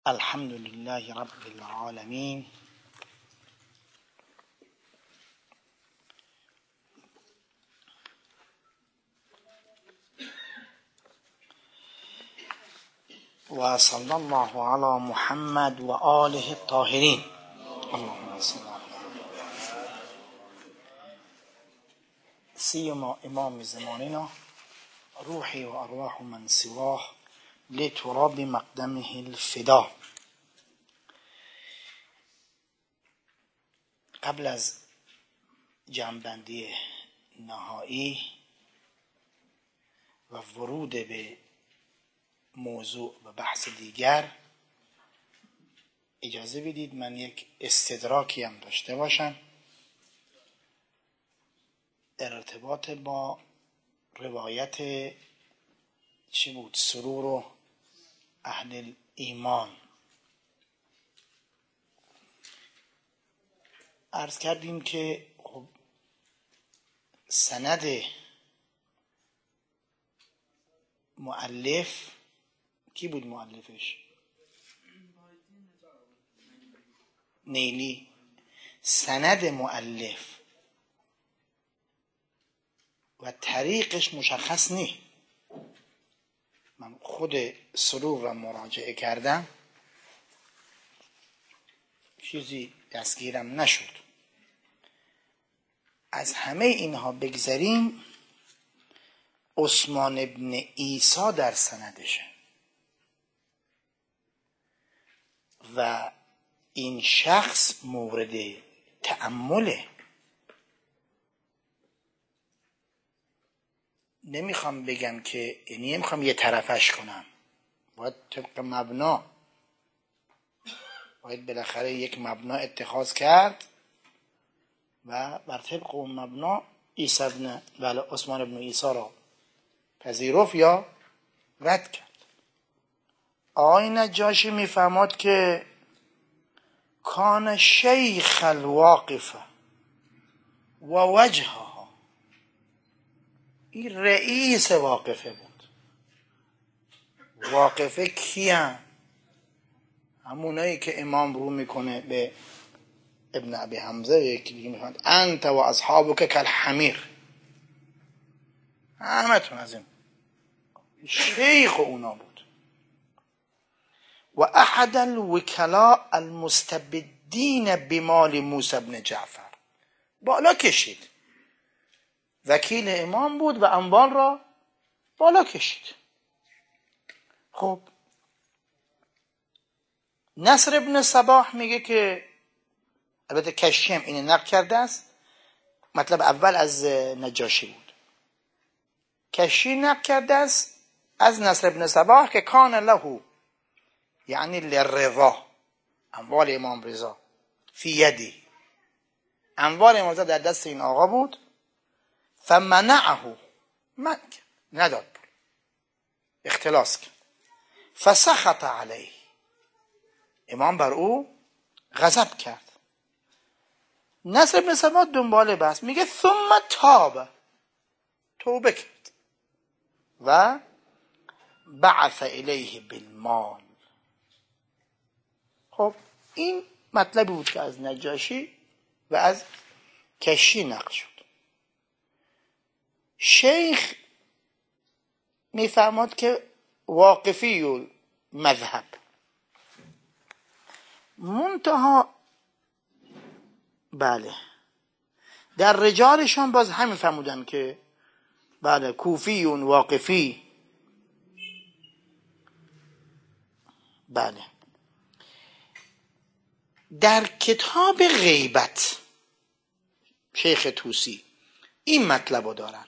الحمد لله رب العالمين و صلی الله علی محمد و آله الطاهرین. اللهم صل سیما امام زماننا روحی و ارواح من سواه لتراب مقدمه الفدا. قبل از جمع‌بندی نهایی و ورود به موضوع و بحث دیگر، اجازه بدید من یک استدراکی هم داشته باشم در ارتباط با روایت چی بود؟ سرور و اهل ایمان. عرض کردیم که خب سند مؤلف کی بود؟ مؤلفش نیلی. سند مؤلف و طریقش مشخص نیست. من خود سرور را مراجعه کردم، چیزی دستگیرم نشد. از همه اینها بگذریم، عثمان ابن عیسی در سندشه و این شخص مورد تأمله. نمیخوام بگم که نمیخوام یه طرفش کنم، باید طبق مبنا، باید بالاخره یک مبنا اتخاذ کرد و بر طبق اون مبنا عثمان ابن عیسی را پذیرفت یا رد کرد. آقای نجاشی میفهمد که کان شیخ الواقفه و وجهها، این رئیس واقفه بود. واقفه کیان؟ همونایی که امام رو میکنه به ابن ابی حمزه، یکی میگه انت و اصحابک کالحمیر، همتون از این شیخ اونا بود. و احد الوکلاء المستبدین بمال موسی بن جعفر، بالا کشید، وکیل امام بود و اموال را بالا کشید. خب نصر ابن صباح میگه که، البته کشی هم اینو نقل کرده است، مطلب اول از نجاشی بود، کشی نقل کرده است از نصر ابن صباح که کان له، یعنی للرضا، اموال امام رضا فی یدی، اموال امام رضا در دست این آقا بود. فمنعه، من نداد، اختلاس کرد. فسخط علیه، امام بر او غضب کرد. نصر ابن صباح دنباله بحث میگه ثم تاب، توبه کرد و بعث الیه بالمال. خب این مطلبی بود که از نجاشی و از کشی نقل شد. شیخ میفرماد که واقفی و مذهب، منتها بله در رجالشان باز همین فرمودن که بله کوفی و واقفی. بله در کتاب غیبت شیخ طوسی این مطلب رو دارن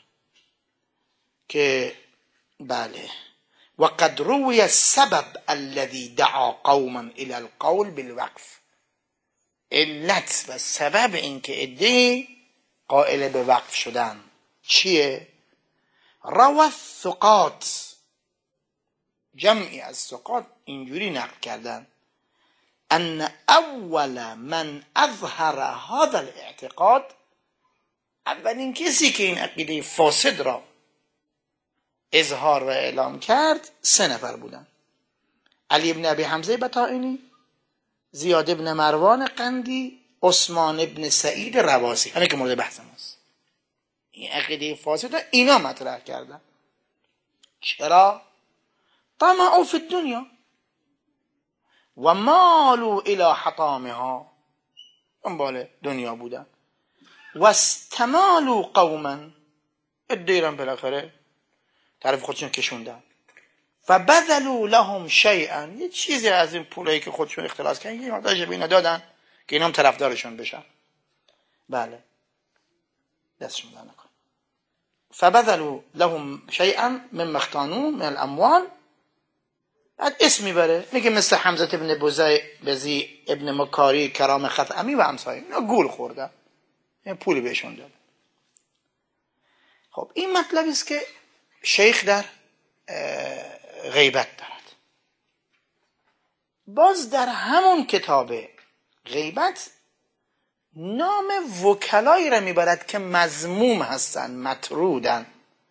که بله وقد روی السبب الذي دعا قوما الى القول بالوقف، علت و سبب این که عده‌ای قائل به وقف شدن چیه؟ روى الثقات، جمعی از ثقات اینجوری نقل کردن ان اول من اظهر هذا الاعتقاد، اولین کسی که این عقیده فاسد را اظهار و اعلام کرد 3 نفر بودن. علی ابن ابی حمزه بطائنی، زیاد ابن مروان قندی، عثمان ابن سعید رواسی. همین که مورد بحث ماست. این عقیده فاسد اینا مطرح کردن. چرا؟ طمعوا فی الدنیا و مالوا الی حطامها، دنبال دنیا بودن. و استمالوا قوما، ادیرم بالاخره طرف خودشون کشوندن. فبذلوا لهم شیئا، یه چیزی از این پولایی که خودشون اختلاس کردن یه مقدار به اینا دادن که اینا هم طرفدارشون بشن. بله، دستشون در نکن. فبذلوا لهم شیئا مما اختانوا من الاموال. بعد اسم میبره، میگه مثل حمزه ابن بزی ابن مکاری کرام خثعمی و امثال اینا گول خوردن، یعنی پولی بهشون داد. خب این مطلبی است که شیخ در غیبت دارد. باز در همون کتاب غیبت نام وکلایی را میبرد که مذموم هستن، مطرودن.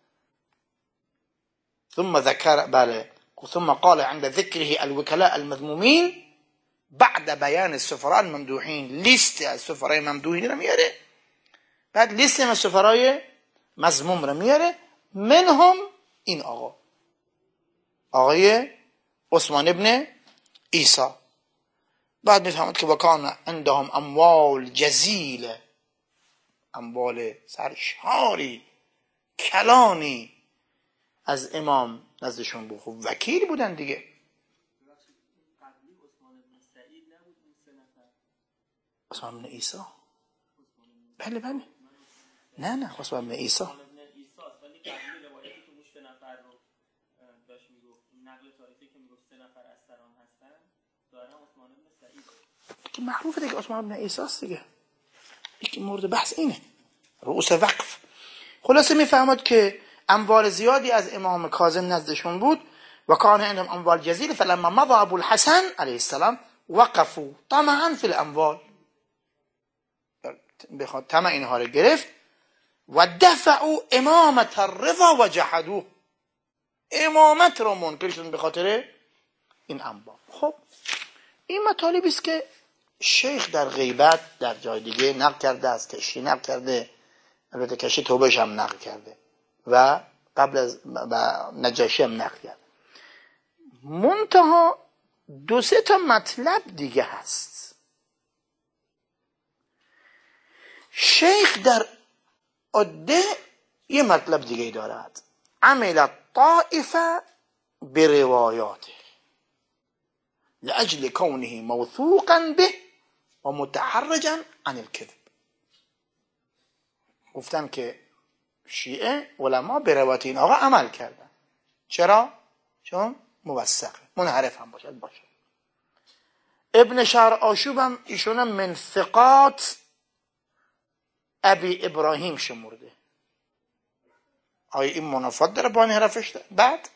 ثم ذکر ثم قال عند ذکره الوکلاء المذمومین بعد بیان السفراء الممدوحین. لیست از سفرای ممدوحین را میاره، بعد لیست از سفرای مذموم را میاره، منهم این آقای عثمان ابن عیسی. بعد میفهمد که وکان عندهم اموال جزیل، اموال سرشاری کلانی از امام نزدشون بود. خب وکیل بودن دیگه. عثمان بن عیسی، بله بله، نه عثمان بن عیسی که معروفه دیگه، عثمان بن عیسی است دیگه. این مورد بحث اینه، رؤوس وقف. خلاصه میفهمد که اموال زیادی از امام کاظم نزدشون بود. و کان عندهم اموال جزیل فلما مضى ابو الحسن علیه السلام وقفوا طمعا فی الاموال. بخواد طمع اینها رو گرفت. و دفعوا امامت الرضا و جحدوه، امامت رو منکر شدن به خاطر این اموال. خب این مطالبی است که شیخ در غیبت در جای دیگه نقل کرده، از کشی نقل کرده، البته کشی توبهش هم نقل کرده و قبل از نجاشی هم نقل کرده. منتها دو سه تا مطلب دیگه هست. شیخ در عده یه مطلب دیگه دارد، عمل طائفه برواياته لأجل كونه موثوقا به و متحرجا عن الكذب. گفتن که شیعه علما به روایت این آقا عمل کردن. چرا؟ چون موثقه، منحرف هم باشه. ابن شهر آشوب هم ایشون هم من ثقات ابی ابراهیم شمرده. آیا این منافات داره با انحرافش؟ بعد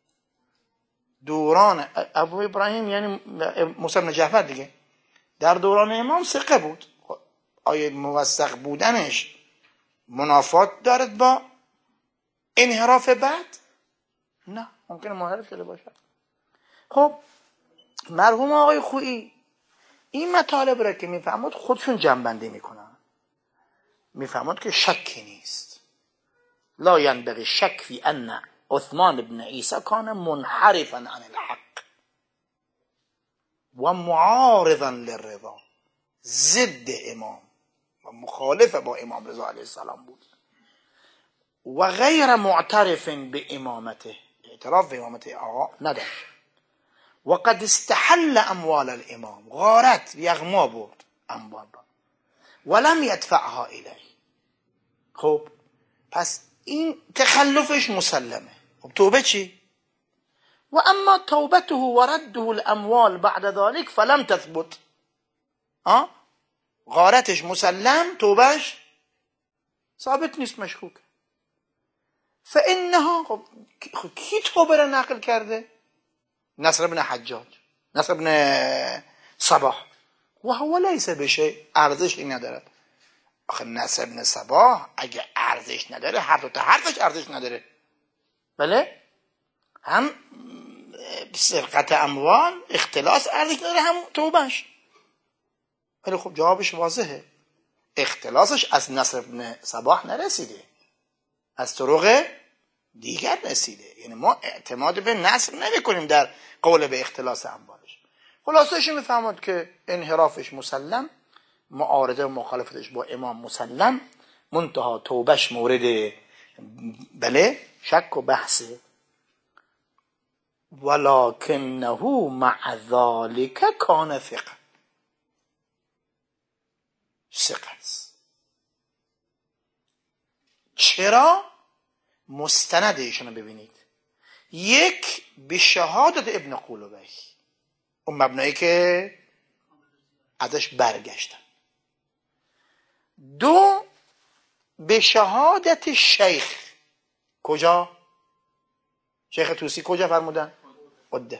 دوران ابو ابراهیم یعنی موسی بن جعفر دیگه، در دوران امام ثقه بود. آیا موثق بودنش منافات دارد با انحراف بعد؟ نه، ممکنه منحرف شده باشه. خب مرحوم آقای خویی این مطالب را که میفهمد خودشون جنبندی میکنن، میفهمد که شکی نیست، لا ينبغي شک فی ان عثمان بن عیسی کان منحرفا عن الحق و معارضا للرضا، ضد امام و مخالف با امام رضا علیه السلام بود و غیر معترف به امامته، اعتراف به امامت آقا نداشت. و قد استحل اموال الامام، غارت یغما برد اموال برد ولم یدفعها الیه. خب پس این تخلفش مسلمه. خب توبه چی؟ و اما توبته و رده الاموال بعد ذلك فلم تثبت. غارتش مسلم، توبهش ثابت نیست، مشکوک. فانها، خب کی توبه را نقل کرده؟ نصر بن حجاج، نصر بن صباح. و هو لیس بشیء، ارزشی ندارد. آخه نصر بن صباح اگه ارزش نداره، هر دو تا حرفش ارزش نداره. بله، هم سرقت اموال اختلاس عرض داره هم توبهش. ولی خب جوابش واضحه، اختلاسش از نصر ابن صباح نرسیده، از طرق دیگر رسیده. یعنی ما اعتماد به نصر نمی کنیم در قول به اختلاس اموالش. خلاصش میفهمد که انحرافش مسلم، معارضه و مخالفتش با امام مسلم، منتها توبهش مورد بله شک و بحثه. ولکنه مع ذلك کان ثقه است. چرا؟ مستند ایشونو ببینید. یک، به شهادت ابن قولوبی، اون مبنایی که ازش برگشتن. دو، به شهادت شیخ. کجا؟ شیخ طوسی کجا فرمودن؟ عده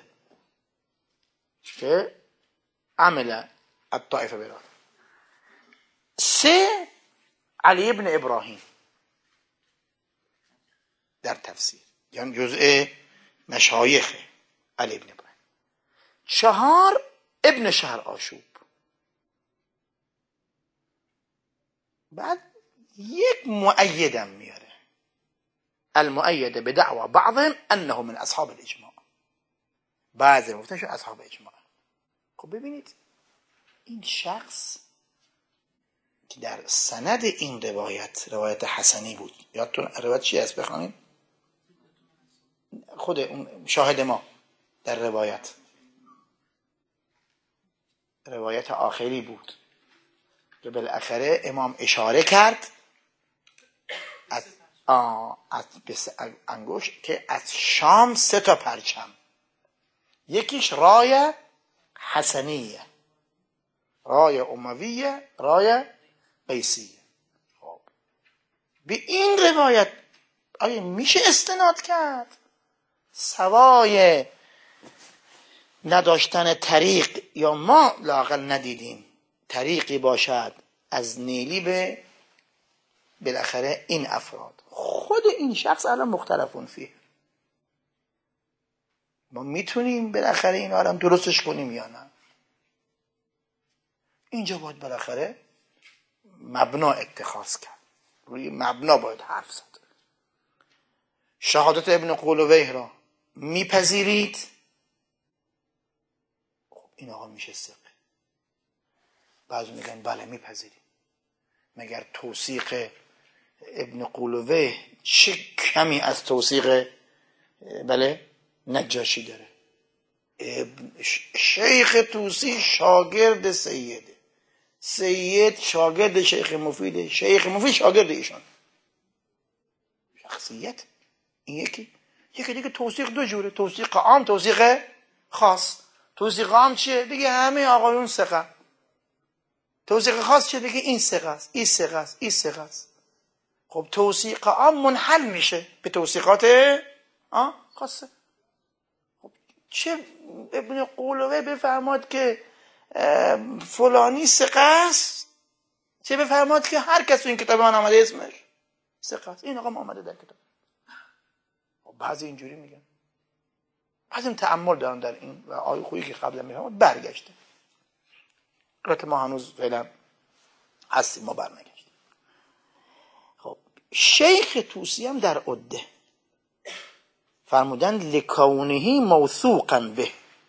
که عمل الطائفه براد. سه، علی ابن ابراهیم در تفسیر، یعنی جزء مشایخ علی ابن ابراهیم. چهار، ابن شهر آشوب. بعد یک مؤیدم میاره، المؤید بدعوى بعضهم انه من اصحاب الاجماع. بعضی گفتنشون اصحاب اجماع. خب ببینید این شخص که در سند این روایت حسنی بود، یادتون روایت چی است بخوانید؟ خود اون شاهد ما در روایت آخری بود که بالاخره امام اشاره کرد از انگشت که از شام 3 تا پرچم، یکیش رای حسنیه، رای امویه، رای قیسیه. خب به این روایت آیا میشه استناد کرد؟ سوای نداشتن طریق، یا ما لااقل ندیدیم طریقی باشد از نیلی به بالاخره این افراد. خود این شخص الان مختلفون فیه، ما میتونیم بالاخره این الان درستش کنیم یا نه؟ اینجا باید بالاخره مبنا اتخاذ کرد، روی مبنا باید حرف زد. شهادت ابن قولویه را میپذیرید؟ خب این آقا میشه ثقه. بعضی میگن بله میپذیریم. مگر توثیق ابن قولویه چه کمی از توثیق بله نجاشی داره؟ شیخ طوسی شاگرد سیده، سید شاگرد شیخ مفیده، شیخ مفید شاگرد ایشان. شخصیت این یکی دیگه. توثیق دو جوره، توثیق عام، توثیق خاص. توثیق عام چیه؟ دیگه همه آقایون ثقه. توثیق خاص چیه؟ دیگه این ثقه است، این ثقه است، این ثقه است. خب توثیق عام منحل میشه به توثیقات خاصه. خب چه ابن قولویه بفرماد که فلانی ثقه است، چه بفرماد که هر کس تو این کتاب من آمده اسمش ثقه است. این آقا آمده در کتاب. بعضی اینجوری میگن، بعضی تأمل دارن در این و آیه خویی که قبلا میفهمد برگشته. البته ما هنوز فعلا هستیم، ما برنگشتیم. خب شیخ طوسی هم در عده فرمودن لکونه موثوقا به،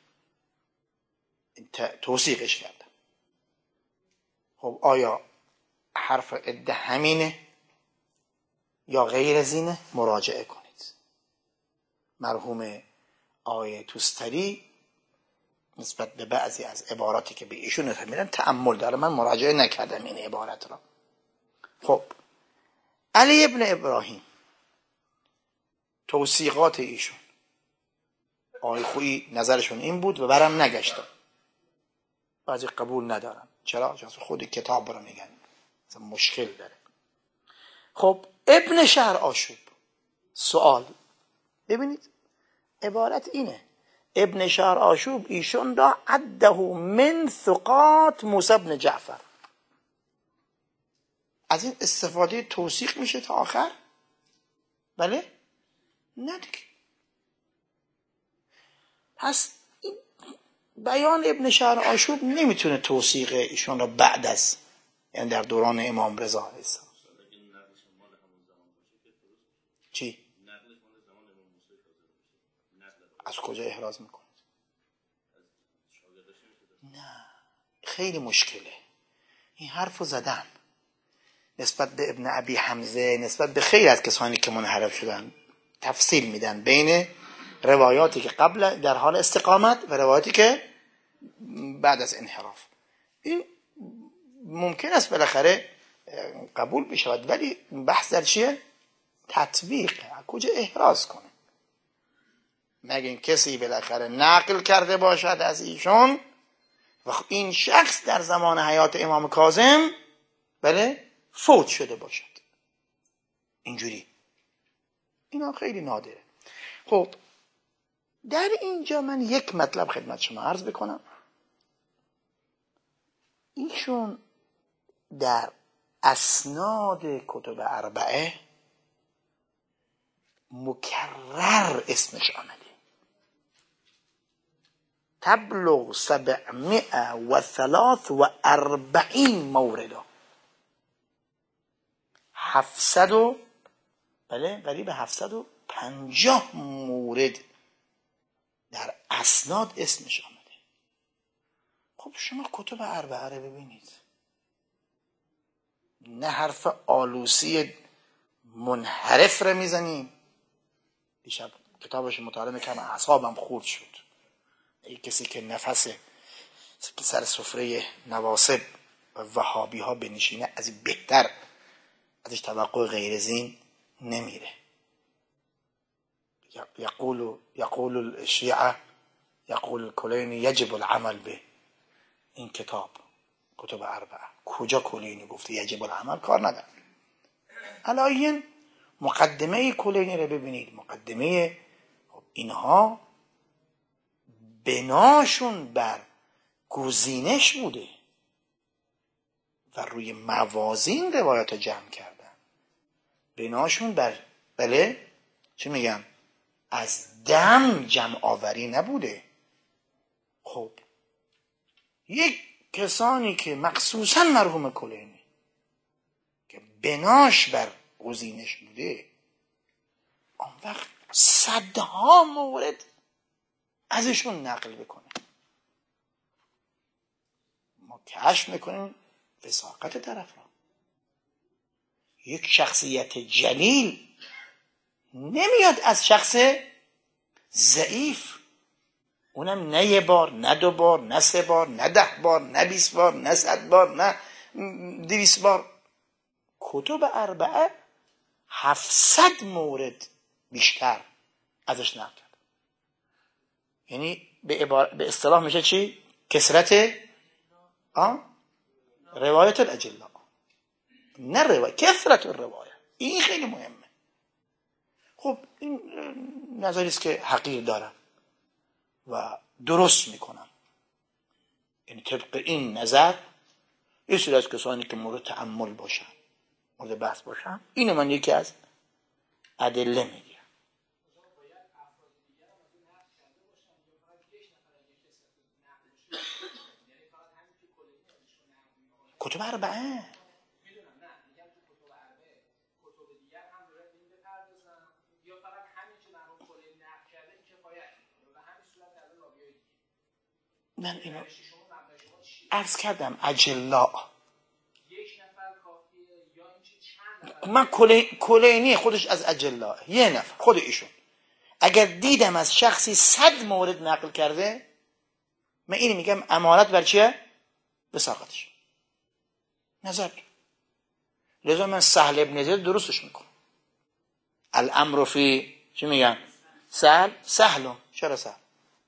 توثیقش کردن. خب آیا حرف عده همینه یا غیر از اینه؟ مراجعه کنید. مرحوم آقای توستری نسبت به بعضی از عباراتی که به ایشون نمیدن تأمل داره، من مراجعه نکردم این عبارت را. خب علی ابن ابراهیم توثیقات ایشون آقای خویی نظرشون این بود و برم نگشتم. بعضی قبول ندارن. چرا؟ چون خود کتاب رو میگن مثلا مشکل داره. خب ابن شهر آشوب، سوال ببینید عبارت اینه، ابن شهر آشوب ایشون دا عده من ثقات موسی بن جعفر. از این استفاده توثیق میشه تا آخر؟ بله؟ نه دیگه. پس این بیان ابن شهر آشوب نمیتونه توثیق ایشون را بعد از، یعنی در دوران امام رضا چی؟ از کجا احراز میکنه؟ نه، خیلی مشکله. این حرفو زدن نسبت به ابن ابی حمزه، نسبت به خیلی از کسانی که منحرف شدن، تفصیل میدن بین روایاتی که قبل در حال استقامت و روایاتی که بعد از انحراف. این ممکن است بالاخره قبول بشود، ولی بحث در چیه؟ تطبیق. کجا احراز کنه؟ مگه این کسی بالاخره نقل کرده باشد از ایشون و این شخص در زمان حیات امام کاظم بله فوت شده باشد. اینجوری اینا خیلی نادره. خب در اینجا من یک مطلب خدمت شما عرض بکنم. ایشون در اسناد کتب اربعه مکرر اسمش آمده، تبلغ 743 مورد، 700 و بله قریب 750 مورد در اسناد اسمش آمده. خب شما کتب اربعه رو ببینید، نه حرف آلوسی منحرف رو میزنیم. دیشب کتابش مطالعه میکنم اعصابم خورد شد. ای کسی که نفس سر سفره نواصب و وهابی ها بنشینه از این بهتر ازش توقع غیر زین نمیره. یقول الشیعه یقول الکلینی یجب العمل به. این کتب اربعه کجا کلینی گفته یجب العمل؟ کار نداره. علایین مقدمه کلینی رو ببینید. مقدمه اینها بناشون بر گزینش بوده و روی موازین روایات جمع کردن. بناشون بر بله چی میگن از دم جمع آوری نبوده. خب یک کسانی که مخصوصا مرحوم کلینی که بناش بر گزینش بوده، آن وقت صدها مورد ازشون نقل بکنه. ما کشف میکنیم وثاقت طرف را. یک شخصیت جلیل نمیاد از شخص ضعیف، اونم نه یه بار، نه دو بار، نه سه بار، نه 10 بار، نه 20 بار، نه 100 بار، نه 200 بار. کتب اربعه 700 مورد بیشتر ازش نقل کرد. یعنی به اصطلاح میشه چی؟ کثرت روایت الاجلا، نه روایت، کثرت الروایت. این خیلی مهمه. خب این نظری است که حقیر دارم و درست میکنم. یعنی طبق این نظر یه سری از کسانی که مورد تأمل باشن، مورد بحث باشن، اینو من یکی از ادله میگم. کتب اربعه من اینو عرض کردم اجلا. من کلینی خودش از اجلا، یه نفر خود ایشون اگر دیدم از شخصی 100 مورد نقل کرده، من اینو میگم امانت بر چیه؟ وثاقتش. نظر لذا من سهل ابن زید درستش میکنم. الامر فی چی میگن؟ سهل. چرا سهل؟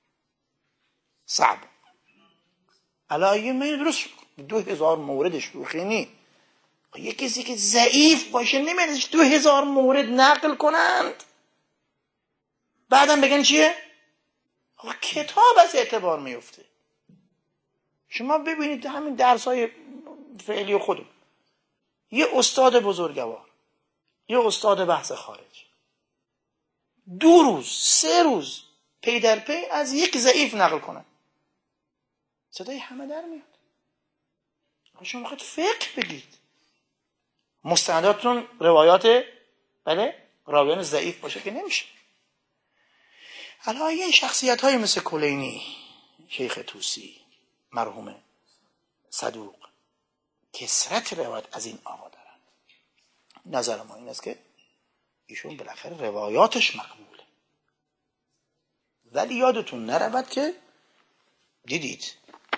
صعب. علایه من درست 2000 موردش روخینی. یه کسی که ضعیف باشه نمیدونش 2000 مورد نقل کنند بعدم بگن چیه؟ کتاب از اعتبار میفته. شما ببینید همین درس‌های فعلی خودم، یه استاد بزرگوار، یه استاد بحث خارج 2 روز 3 روز پی در پی از یک ضعیف نقل کنن، صدای همه در میاد. شما میخواید فقه بگید، مستنداتون روایات راویان ضعیف باشه که نمیشه. الان این شخصیت های مثل کلینی، شیخ طوسی مرحوم صدوق، کثرت روایت از این آقا دارن. نظر ما این است که ایشون بالاخره روایاتش مقبوله، ولی یادتون نرود که دیدید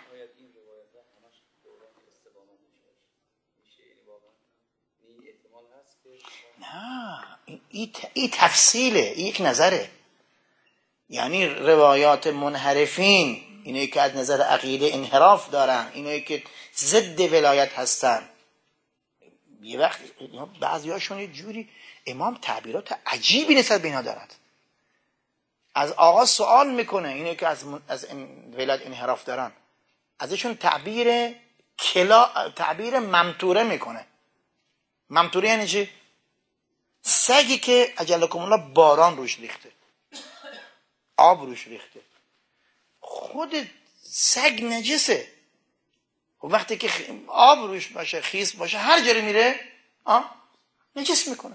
نه، این تفصیله، این یک نظره. یعنی روایات منحرفین، اینایی که از نظر عقیده انحراف دارن، اینایی که ضد ولایت هستن، یه وقت بعضی هاشون یه جوری امام تعبیرات عجیبی نسبت به اینا دارد. از آقا سوال میکنه، اینایی که از ولایت انحراف دارن، ازشون تعبیر ممتوره میکنه. ممتوره یعنی چی؟ سگی که اجلکم الله باران روش ریخته، آب روش ریخته، خود سگ نجسه، وقتی که آب روش باشه، خیس باشه، هر جایی میره نجس میکنه.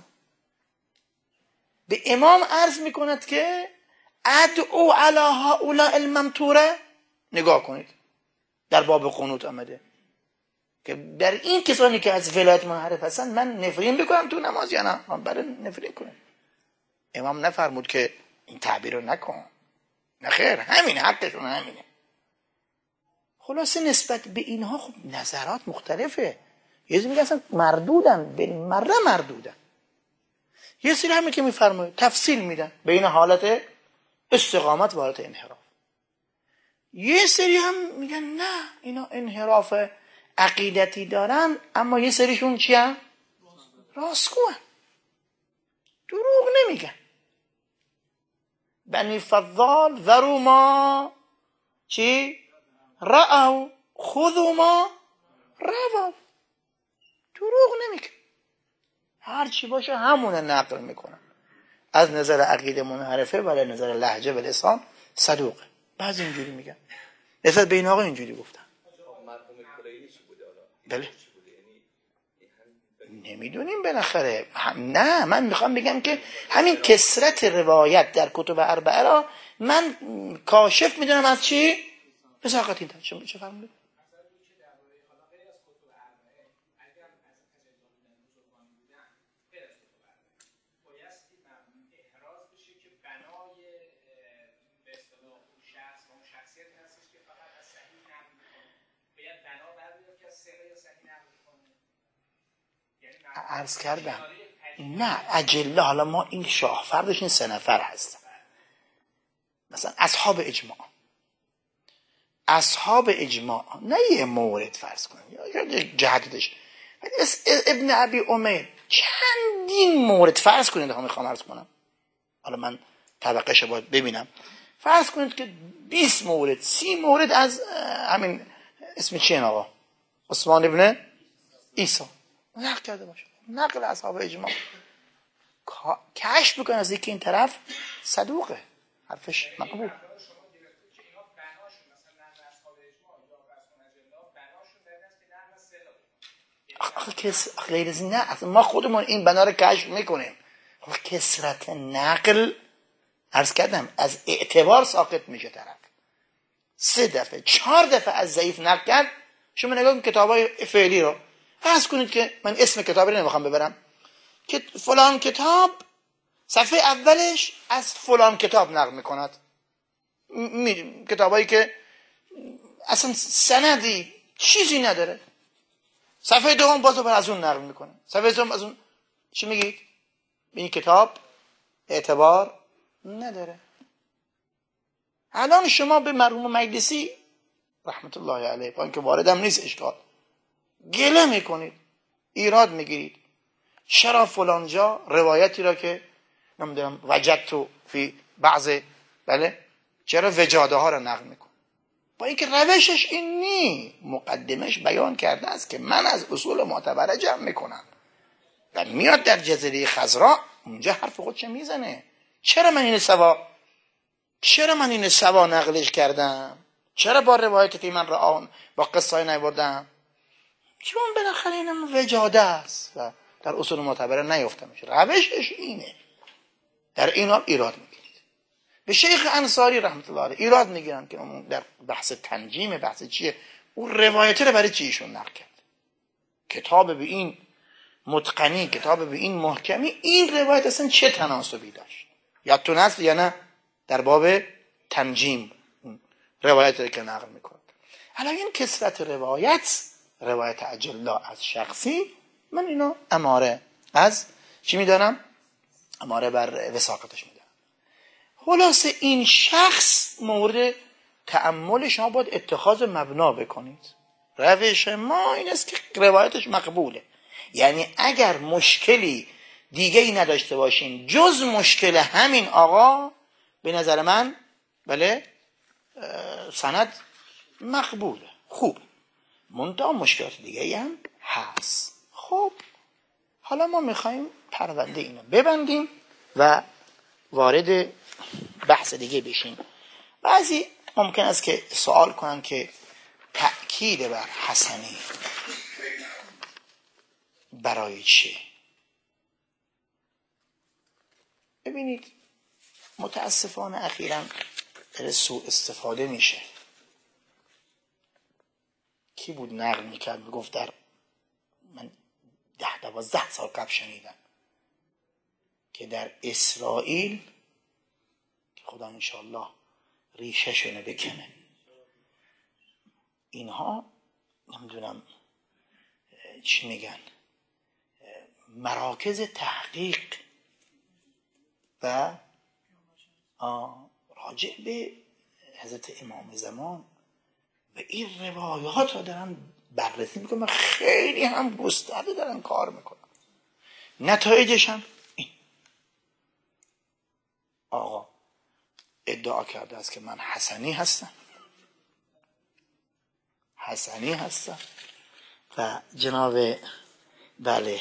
به امام عرض میکند که ادعو علی هؤلاء الممتوره. نگاه کنید در باب قنوت آمده که در این کسانی که از ولایت منحرف هستن من نفرین بکنم تو نماز یا نه؟ من برای نفرین کنم. امام نفرمود که این تعبیر رو نکن، نه خیر، همینه، حقشون همینه. خلاصه نسبت به اینها خب نظرات مختلفه. یه سری میگن اصلا مردودن، بالمره مردودن. یه سری همین که میفرمایه تفصیل میدن بین حالت استقامت و حالت انحراف. یه سری هم میگن نه اینا انحراف عقیدتی دارن، اما یه سریشون چی هم؟ راستگوان، دروغ نمیگن. بنی فضال ذروا ما چی؟ رأوا خذوا ما روا. دروغ نمیگن، هر چی باشه همونه نقل میکنن. از نظر عقیده منحرفه ولی از نظر لهجه و لسان صدوقه. بعضی اینجوری میگن. نسبت به این آقا اینجوری گفتن. بله نمیدونیم بالاخره. نه من میخوام بگم که همین کثرت روایت در کتب اربعه را من کاشف میدونم از چی؟ بساقت این تا چه فرمودید؟ عرض کردم نه اجله. حالا ما این شاه فردش این 3 نفر هستن، مثلا اصحاب اجماع نه یه مورد فرض کنیم یا جهتش. ابن ابی امیر چندین مورد فرض کنید، میخوام عرض کنم، حالا من طبقهش باید ببینم، فرض کنید که 20 مورد 30 مورد از همین اسم چیه آقا عثمان ابن عیسی نقل کرده باشه، نقل اصحاب اجماع کشف بکن از اینکه این طرف صدوقه، حرفش مقبول. غیر از این نه، ما خودمون این بنا رو کشف میکنیم. کثرت نقل عرض کردم از اعتبار ساقط میشه طرف. 3 دفعه 4 دفعه از ضعیف نقل کرد. شما نگاه کن کتابای فعلی رو، فرض کنید که من اسم کتابی رو نمیخوام ببرم که فلان کتاب صفحه اولش از فلان کتاب نقل میکند، کتابایی که اصلا سندی چیزی نداره، صفحه دوم باز رو از اون نقل میکنه، صفحه دوم از اون. چی میگید؟ این کتاب اعتبار نداره. الان شما به مرحوم مجلسی رحمت الله علیه، با اینکه واردم نیست اشکال، گله میکنید، ایراد میگیرید، چرا فلان جا روایتی را که نمیدونم وجدت فی بعض چرا وجاده ها را نقل میکن، با اینکه روشش این نی. مقدمش بیان کرده است که من از اصول معتبره جمع میکنم و میاد در جزیره خضرا اونجا حرف خودش میزنه. چرا من این سوا چرا من این سوا نقلش کردم؟ چرا با روایتی که من را با قصه های نبردم؟ چون بالاخره اینم وجاده است و در اصول معتبره نیفته میشه. روشش اینه. در این حال ایراد میگیرید. به شیخ انصاری رحمت الله علیه ایراد میگیرن که اون در بحث تنجیم بحث چیه، اون روایته رو برای چی ایشون نقل کرد؟ کتاب به این متقنی، کتاب به این محکمی، این روایت اصلا چه تناسبی داشت؟ یادتون هست یا نه؟ در باب تنجیم روایت که نقل میکنه. حالا این کثرت روایت اجلا از شخصی، من اینو اماره از چی میدانم؟ اماره بر وثاقتش میدانم. خلاصه این شخص مورد تأمل شما باید اتخاذ مبنا بکنید. روش ما این است که روایتش مقبوله. یعنی اگر مشکلی دیگه ای نداشته باشین جز مشکل همین آقا، به نظر من بله سند مقبوله، خوب. منتها مشکلات دیگه ای هم هست. خب حالا ما میخوایم پرونده اینو ببندیم و وارد بحث دیگه بشیم. بعضی ممکن است که سوال کنن که تأکید بر حسنی برای چی؟ ببینید متاسفانه اخیراً داره سوء استفاده میشه. کی بود نقل میکرد میگفت در من 10-12 سال قبل شنیدم که در اسرائیل که خدا انشاءالله ریشه شونه بکنه، اینها نمیدونم چی میگن، مراکز تحقیق و راجع به حضرت امام زمان و این روایات ها دارن بررسی میکنن، خیلی هم گسترده دارن کار میکنن. نتایجش هم این آقا ادعا کرده است که من حسنی هستم و جناب بله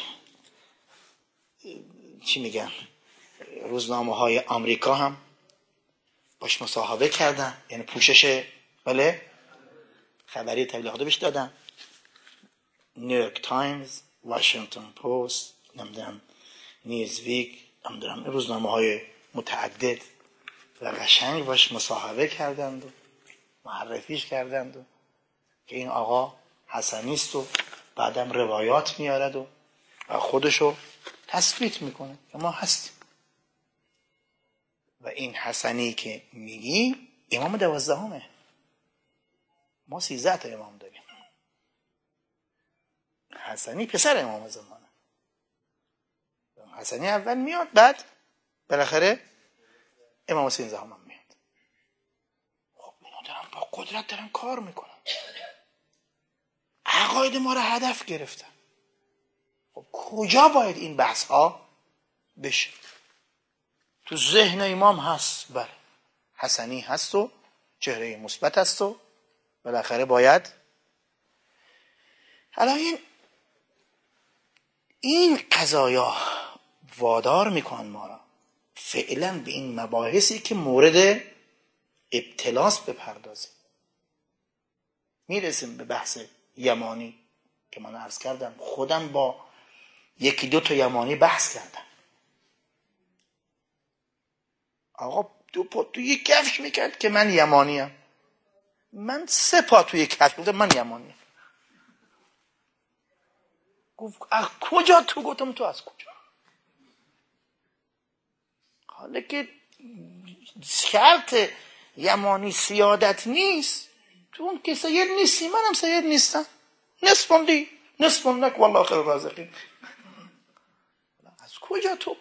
چی میگن روزنامه های آمریکا هم باش مصاحبه کردن، یعنی پوشش بله خبری تبلیغاتی بهش دادن. نیویورک تایمز، واشنگتن پست، نمیدونم نیوزویک، نمیدونم روزنامه های متعدد و قشنگ باش مصاحبه کردند و معرفیش کردند و که این آقا حسنیست و بعدم روایات میارد و خودشو تثبیت میکنه که ما هستیم. و این حسنی که میگی امام 12، ما 13 تا امام داریم. حسنی پسر امام زمانه. حسنی اول میاد، بعد بالاخره امام 13 هم میاد. خب اینا دارن با قدرت دارن کار میکنن، عقاید ما رو هدف گرفتن. خب کجا باید این بحث ها بشه؟ تو ذهن امام هست، بله حسنی هست و چهره مثبت هست و بالاخره باید. حالا این قضایا وادار میکنن ما را فعلا به این مباحثی که مورد ابتلاس بپردازیم. میرسیم به بحث یمانی که من عرض کردم، خودم با 1-2 تا یمانی بحث کردم. آقا 2 پا توی کفش میکرد که من یمانیم، من 3 پا توی کفش بودم من یمانیم. گفت از کجا تو؟ گفتم تو از کجا؟ حالا که شرط یمانی سیادت نیست، تو اون که سید نیستی منم سید نیستم، نصفم دی نصفم نک والله خیر رازقین. از کجا تو؟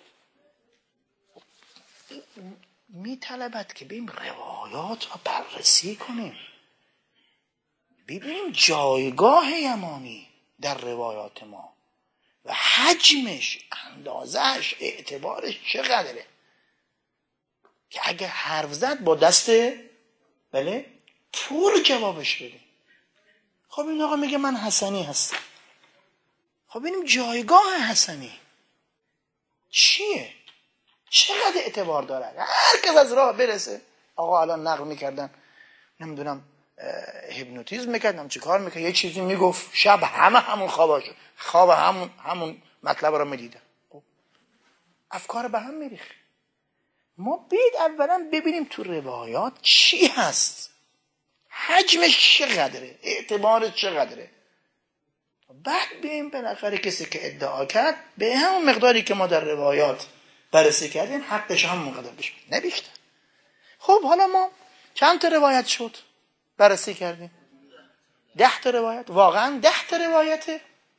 میطلبد که بیم روایات رو بررسی کنیم، ببینیم جایگاه یمانی در روایات ما و حجمش، اندازش، اعتبارش چقدره، که اگه حرف زد با دست بله پر جوابش بدیم. خب این آقا میگه من حسنی هستم، خب ببینیم جایگاه حسنی چیه، چقدر اعتبار داره. هر کس از راه برسه آقا الان نقل میکردن نمیدونم هیپنوتیزم میکردم چی کار میکرد، یه چیزی میگفت شب همون خواب همون مطلب رو میدیدن. افکار به هم میریخت. ما بید اولا ببینیم تو روایات چی هست، حجمش چقدره، اعتبارش چقدره، بعد بیم بالاخره کسی که ادعا کرد به همون مقداری که ما در روایات بررسی کردیم حقش هم مقدار بشه، نه بیشتر. خب حالا ما چند تا روایت شد بررسی کردیم؟ 10 تا روایت. واقعا 10 تا روایته؟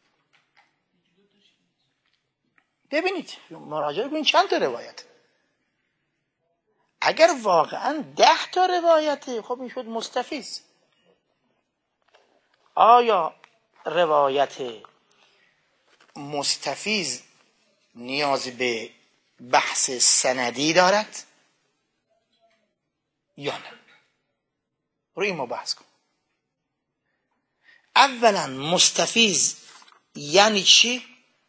ببینید مراجعه کنید چند تا روایت. اگر واقعا 10 تا روایته خب این شد مستفیض. آیا روایت مستفیض نیاز به بحث سندی دارد یا نه؟ روی ما بحث کن. اولا مستفیض یعنی چی؟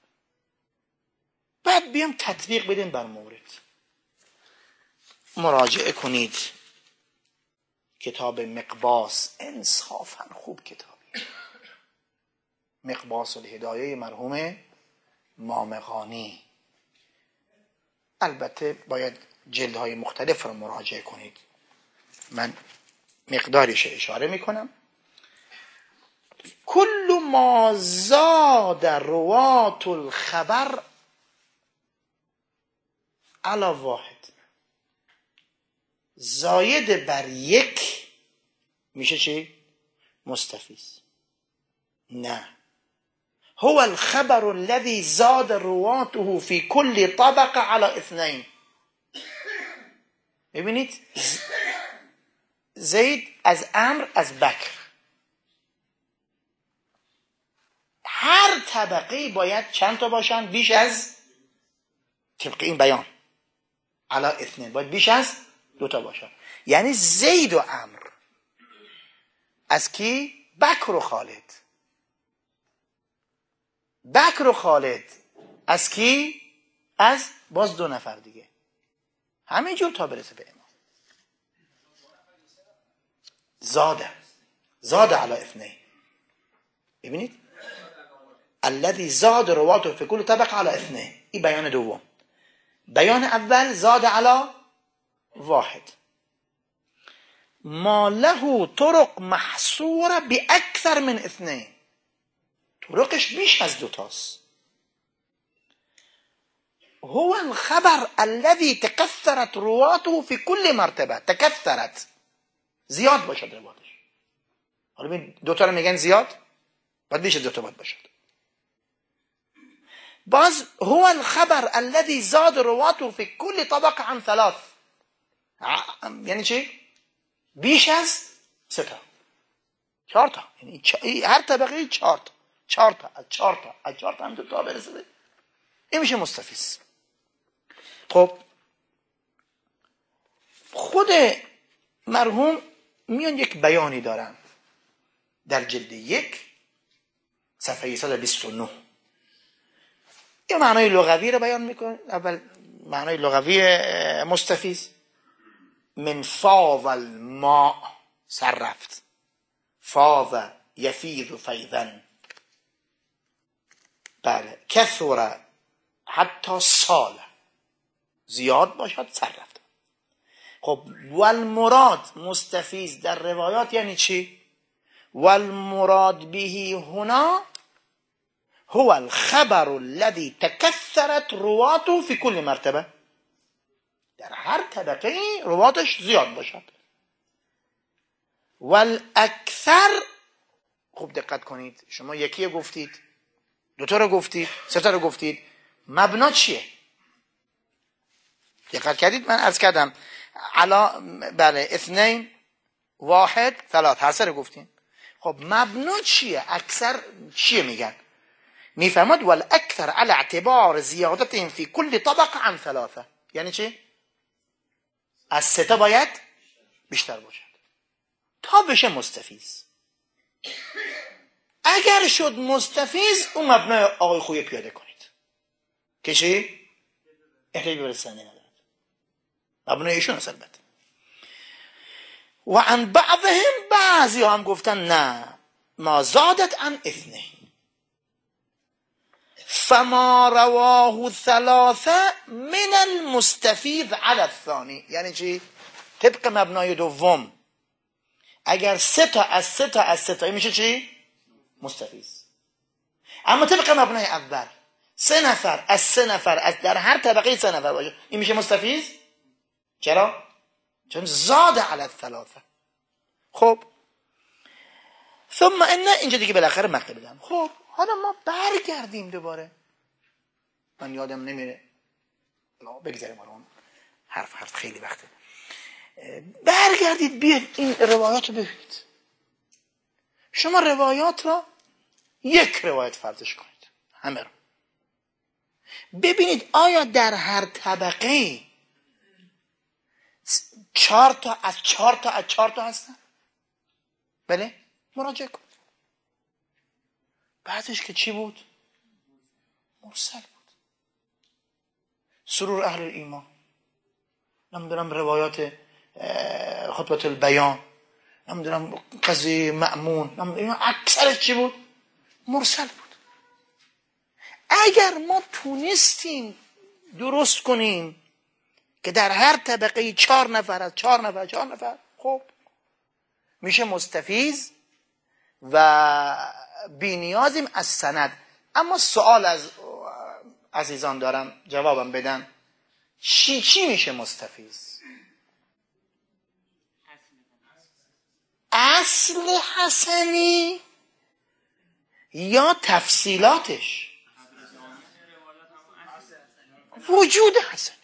بعد بیام تطبیق بدیم بر مورد. مراجعه کنید کتاب مقباس، انصافا خوب کتابی، مقباس الهدایه مرحوم مامقانی. البته باید جلدهای مختلف رو مراجعه کنید، من مقدارش اشاره میکنم. کل ما زاد روات الخبر علی واحد، زاید بر یک میشه چی؟ مستفیض. نه، هو الخبر الذي زاد رواته في كل طبقه على اثنين. ببینید زید از عمرو از بکر، هر طبقه باید چند تا باشن؟ بیش از، طبق این بیان علی اثنین باید بیش از 2 تا باشن. یعنی زید و عمرو از کی؟ بکر و خالد. بکر و خالد از کی؟ از باز 2 نفر دیگه. همینجور تا برسه به امام. زاد علی اثنین. ببینید الذي زاد رواته في كل طبقه على اثنين. این بیان دوم. بیان اول زاد علی واحد. ما له طرق محصوره باكثر من اثنين. طرقش بیش از 2 تاست. هو الخبر الذي تكثرت رواته في كل مرتبه. تكثرت، زیاد باشد رواتش. حالا ببین 2 تا رو میگن زیاد، بعد بیش از 2 تا باید باشد. باز هو الخبر الذي زاد رواته في كل طبقه عن 3. یعنی چی؟ بیش از 3 تا، 4 تا. یعنی هر طبقه 4 تا، 4 تا از 4 تا از 4 تا هم 2 تا برسه، این میشه مستفیض. خب خود مرحوم میان یک بیانی دارن در جلد 1 صفحه 129. یه معنای لغوی رو بیان میکنه. اول معنای لغوی مستفیض: من فاض الماء، سر رفت، فاض یفیض فیضا، بله، کثر حتی سال، زیاد باشد، سر رفت. خب والمراد مستفیض در روایات یعنی چی؟ والمراد به هنا هو الخبر الذي تكثرت رواته في كل مرتبه. در هر طبقه رواتش زیاد باشد. والاکثر، خوب دقت کنید، شما یکی گفتید، 2 تا رو گفتید، 3 تا رو گفتید، مبنا چیه؟ دقت کردید؟ من عرض کردم علا، بله، 2 1 3 هر سه رو گفتیم. خب مبنا چیه؟ اکثر چیه میگن؟ میفهمد والاکثر على اعتبار زیادتهم في كل طبقه عن 3. یعنی چی؟ از 3 تا باید بیشتر باشد تا بشه مستفیض. اگر شد مستفیض، اون مبنای آقای خوی پیاده کنید که چی؟ احتیاج به رسانه ندارد، مبنای ایشون است. البته و عن بعضهم، بعضی هم گفتن نه ما زادت عن اثنه. فما رواه ثلاثه من المستفیض علی الثانی. یعنی چی؟ طبق مبنای دوم اگر 3 تا از 3 تا از 3 تا میشه چی؟ مستفیض. اما طبق مبنای اول 3 نفر از 3 نفر از در هر طبقه 3 نفر باشه، این میشه مستفیض. چرا؟ چون زاد علی الثلاثه. خب ثم ان، اینجا دیگه بالاخره مقطع بدم. خب حالا ما برگردیم دوباره، من یادم نمیره، بگذاریم اون حرف خیلی وقته. برگردید بیاید این روایات رو ببینید. شما روایات را یک روایت فرضش کنید، همه رو ببینید آیا در هر طبقه 4 تا از 4 تا از 4 تا هستن؟ بله، مراجعه کنید. بعدش که چی بود؟ مرسل بود. سرور اهل ایمان، نمیدونم روایات خطبه البیان، نمیدونم قضیه مأمون، نمیدونم اکثرش چی بود؟ مرسل بود. اگر ما تونستیم درست کنیم که در هر طبقه 4 نفر از 4 نفر، خب میشه مستفیض و بی‌نیازیم از سند. اما سوال از عزیزان دارم جوابم بدن، چی میشه مستفیض؟ اصل حسنی یا تفصیلاتش؟ وجود حسنی.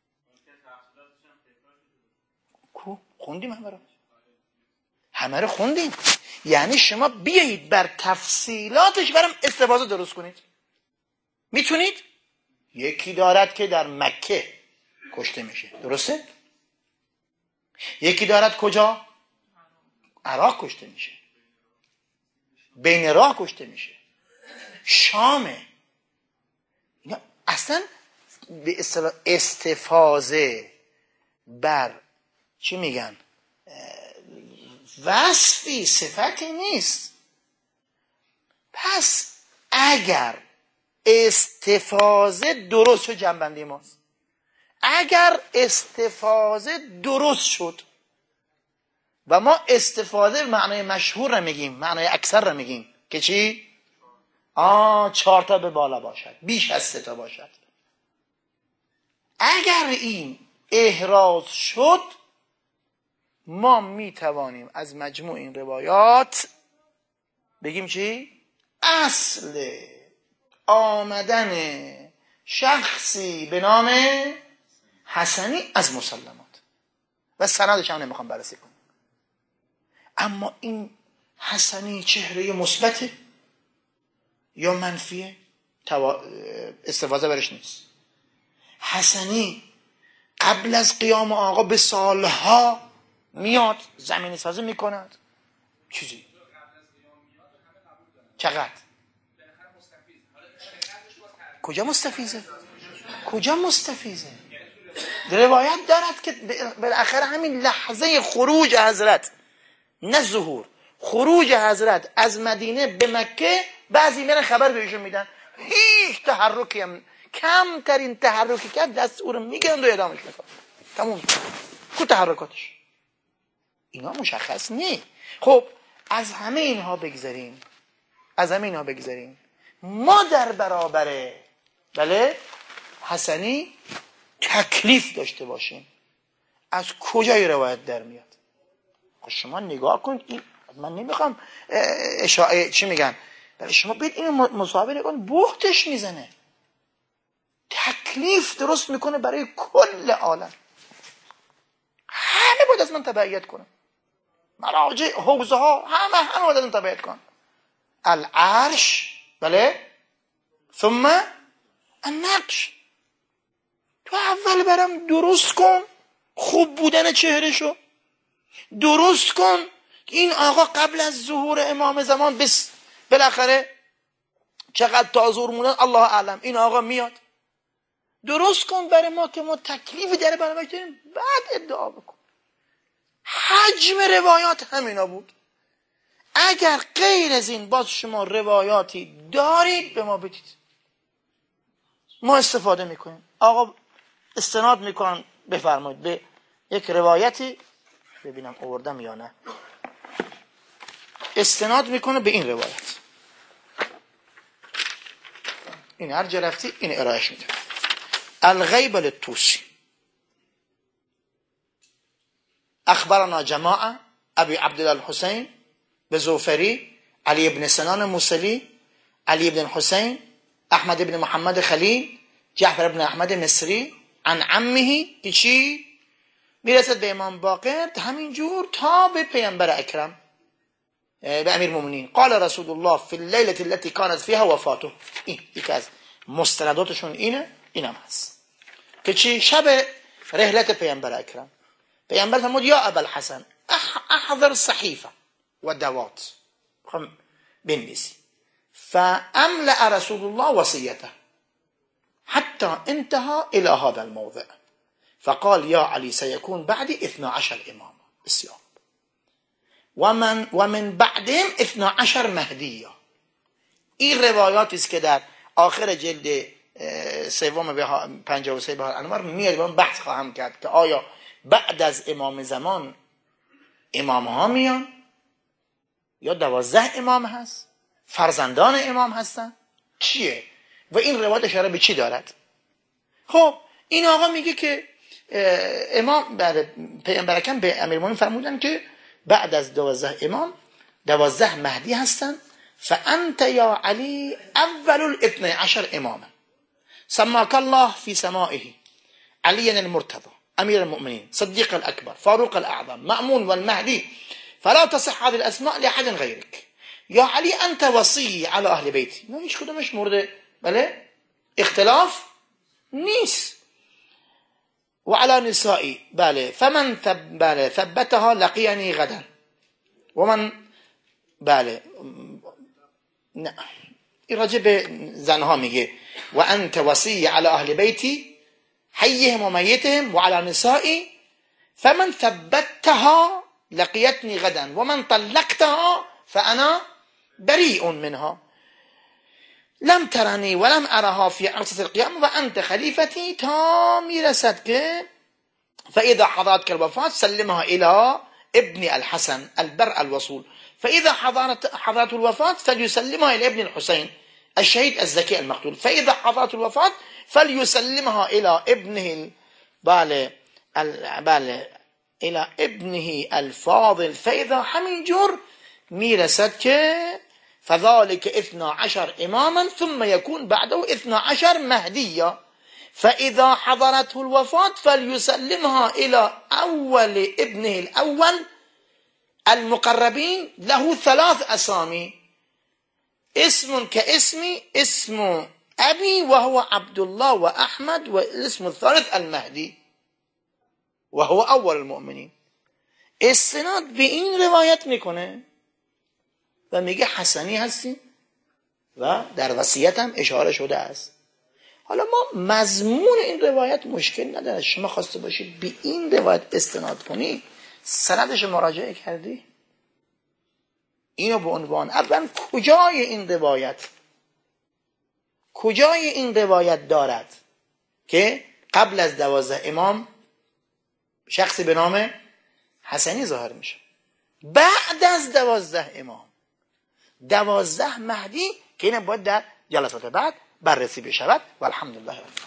خوندیم همه رو خوندیم. یعنی شما بیایید بر تفصیلاتش برام استفاضه درست کنید. میتونید؟ یکی دارد که در مکه کشته میشه، درسته؟ یکی دارد کجا؟ عراق کشته میشه، بین راه کشته میشه، شامه. اینا اصلا به اصطلاح استفاضه بر چی میگن؟ وصفی، صفتی نیست. پس اگر استفاضه درست شد، جنبندی ماست، اگر استفاضه درست شد و ما استفاضه معنای مشهور را میگیم، معنای اکثر را میگیم که چی؟ 4 تا به بالا باشد، بیش از 3 تا باشد. اگر این احراز شد، ما میتوانیم از مجموع این روایات بگیم چی؟ اصل آمدن شخصی به نام حسنی از مسلمات و سندش هم نمیخوام بررسی کنم. اما این حسنی چهره مثبته یا منفیه؟ استفاضه برش نیست. حسنی قبل از قیام آقا به سالها میاد زمین سازی میکند، چیزی چقدر؟ کجا مستفیضه؟ روایت دارد که بالاخره همین لحظه خروج حضرت، نه ظهور، خروج حضرت از مدینه به مکه، بعضی میرن خبر بهشون میدن، هیچ تحرکی هم، کمترین تحرکی که دستور میگن و اعدامش میکنن، تموم. کو تحرکاتش؟ اینا مشخص نه. خب از همه اینها بگذاریم، ما در برابر حسنی تکلیف داشته باشیم. از کجای روایت در میاد؟ شما نگاه کنید، این من نمیخوام چی میگن، برای شما بید این مصاحبه نگاه، بهتش میزنه، تکلیف درست میکنه برای کل عالم. همه باید از من تبعیت کنن، مراجع، حوزه ها، همه باید از من تبعیت کنن. العرش، ثم النقش. تو اول برام درست کن خوب بودن چهرهشو، درست کن این آقا قبل از ظهور امام زمان بالاخره چقدر تا ظهور موندن الله اعلم، این آقا میاد. درست کن برای ما که ما تکلیف در برابرش داریم، بعد ادعا بکن. حجم روایات همینا بود. اگر غیر از این باز شما روایاتی دارید به ما بدید، ما استفاده میکنیم. آقا استناد میکنن، بفرمایید به یک روایتی، ببینم آوردم یا نه، استناد میکنه به این روایت، این هر جا رفتی این ارائهش میده. الغیب للطوسی اخبرنا جماعه ابي عبد الله الحسين بزوفري علي بن سنان موصلي علي بن الحسين احمد بن محمد خليل جعفر بن احمد مصری عن عمه که چی؟ میرسد به امام باقر همینجور تا به پیامبر اکرم، به امیر المؤمنین. قال رسول الله في الليله التي كانت فيها وفاته. این یکی از مستنداتشون اینم هست که چی؟ شب رحلت پیامبر اکرم، پیامبر فرمود یا ابوالحسن احضر صحیفه و دوات، بنویسی. فاملأ رسول الله وصيته حتى انتهى الى هذا الموضع فقال يا علي سيكون بعدي 12 امام، بسیار، ومن بعدهم 12 مهدیه. این روایاتی است که در آخر جلد سوم 53 بهار انوار میاد، من بحث خواهم کرد که آیا بعد از امام زمان امام ها میان یا 12 امام هست، فرزندان امام هستن، چیه؟ و این روایت اشاره به چی دارد؟ خب این آقا میگه که امام پیامبر اکرم به امیرالمومنین فرمودن که بعد از 12 امام 12 مهدی هستن. فانت یا علی اول الاثنی عشر اماما سماك الله في سمائه علي المرتضى امير المؤمنين صديق الاكبر فاروق الاعظم مأمون والمهدي فلا تصح هذه الاسماء لاحد غيرك یا علی انت وصی علی اهل بیتی. نه هیچ کدومش مورد اختلاف نیست. و علی نسائی فمن ثبتها لقیانی غدا و من نه این راجع به زنها میگه و انت وصی علی اهل بیتی حیهم و میتهم و علی نسائی فمن ثبتها لقیتنی غدا و من طلقتها فانا بریء منها لم ترنی ولم ارها فی عرصة القیامة و انت خلیفتی، تا میرسد که فاذا حضرتك الوفاة سلمها الى ابن الحسن البر الوصول فاذا حضرت الوفاة فليسلمها الى ابن الحسين الشهيد الزكي المقتول فاذا حضرت الوفاة فليسلمها الى ابنه الى ابنه الفاضل. فاذا همینجور میرسد که فذلك 12 اماما ثم يكون بعده 12 مهديا فاذا حضرته الوفاة فليسلمها الى اول ابنه الاول المقربين له 3 اسامي اسم كاسمي اسم ابي وهو عبد الله واحمد والاسم الثالث المهدي وهو اول المؤمنين. استناد به این روایت میکنه و میگه حسنی هستیم و در وصیت هم اشاره شده است. حالا ما مضمون این روایت مشکل نداره، شما خواسته باشید به این روایت استناد کنی، سندش مراجعه کردی؟ اینو به عنوان اولا کجای این روایت دارد که قبل از 12 امام شخصی به نام حسنی ظاهر میشه، بعد از 12 امام 12 مهدی که این باید در جلسات بعد بررسی بشود و الحمدلله.